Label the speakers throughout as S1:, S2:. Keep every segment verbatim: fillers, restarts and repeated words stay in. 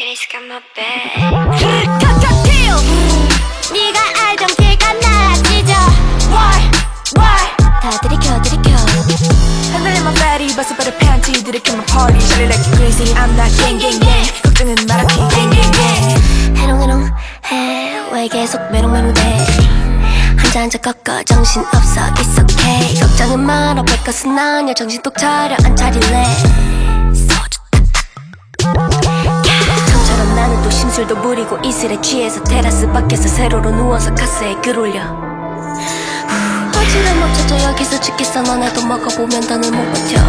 S1: She's got my back.
S2: 컷컷킬 네가 알던 길가 나 찢어 Why Why 다 들이켜 들이켜
S3: 흔들린 my body 벌써 better panty 들이켜 my party Shawty like you crazy I'm not gang gang gang 걱정은 말아 gang gang gang
S2: 해롱해롱 해왜 계속 메롱메롱대 한자 한자 꺾어 정신없어 It's okay 걱정은 말아 백것은 아냐 정신 똑 차려 안 차릴래 처럼 나는 또 심술도 부리고 이슬에 취해서 테라스 밖에서 세로로 누워서 카스에 글 올려 어찌나 못 찾아 여기서 죽겠어 너네도 먹어보면 더는 못 버텨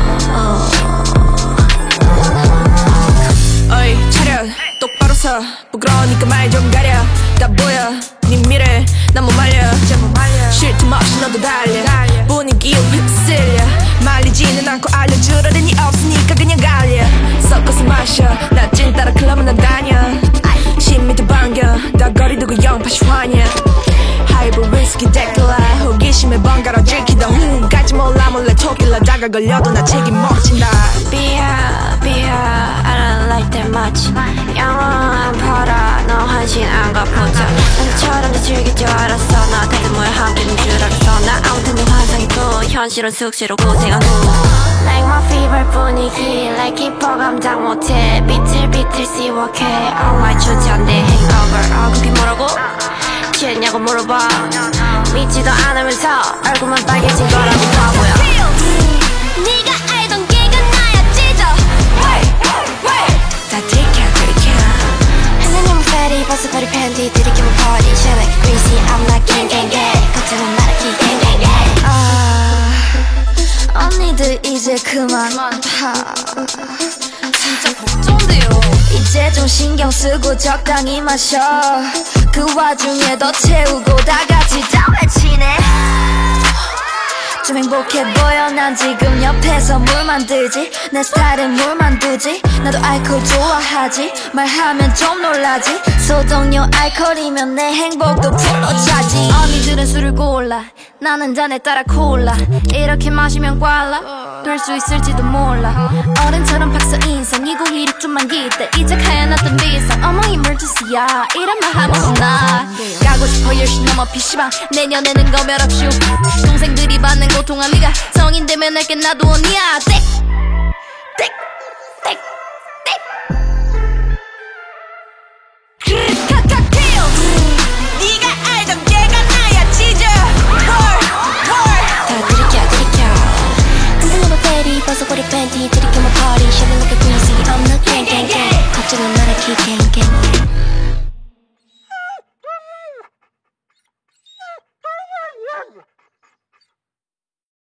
S3: 어이 차렷 똑바로 서 부끄러우니까 말 좀 가려 다 보여 네 미래 난 못 말려 쉴 틈 없이 너도 달려 분위기에 휩쓸려 말리지는 않고 알려주려더니 없으니까 그냥 갈려 섞어서 마셔 나 찐따라 클럽은 난 다녀 신미도 반겨 다 거리 두고 영파시 환영 하이브 위스키 데킬라 호기심에 번갈아 들키다 흠 갈지 몰라 몰래 토끼라 다가 걸려도 나 책임 못 진다
S1: Beer, beer, I don't like that much. 영원한 팔아, 너 한신 안 가보자. 나처럼 다 즐길 줄 알았어. 나 다들 모여 함께는 줄 알았어. 나 아무튼 네 환상이고 현실은 숙시로 고생한 후. Like my fever 분위기, like 힙합 감당 못해. 비틀비틀 시워해. Oh my 주저한데 hangover. 아 그게 뭐라고? 취했냐고 물어봐. 믿지도 않으면서 얼굴만 빨개진 거라고 바보야.
S2: 네가 알던 길가 나야 찢어
S1: 다 들켜 들켜
S2: 하나님 fatty 벌써 버리 팬티 들이켜 my party Shit like crazy I'm not gang gang gang 걱정은 말아 gang gang gang
S3: 아 언니들 이제 그만 하
S2: 진짜 걱정돼요
S3: 이제 좀 신경 쓰고 적당히 마셔 그 와중에 더 채우고 다 같이 다 외치네 좀 행복해 보여 난 지금 옆에서 물 만들지 내 스타일은 물 만두지 나도 알코올 좋아하지 말하면 좀 놀라지 소독용 알코올이면 내 행복도 풀로 차지 언니들은 술을 골라 나는 잔에 따라 콜라 이렇게 마시면 꽐라 될 수 있을지도 몰라 어른처럼 박사 인상 이고 이륙 좀만 기대 이제 하얀났던 비상 어머 emergency야 이런 말 하면 혼나 가고 싶어 열심히 넘어 피시방 내년에는 검열 없슈 동생들이 받는 고통아 네가 성인 되면 알게 나도 언니야 땡땡땡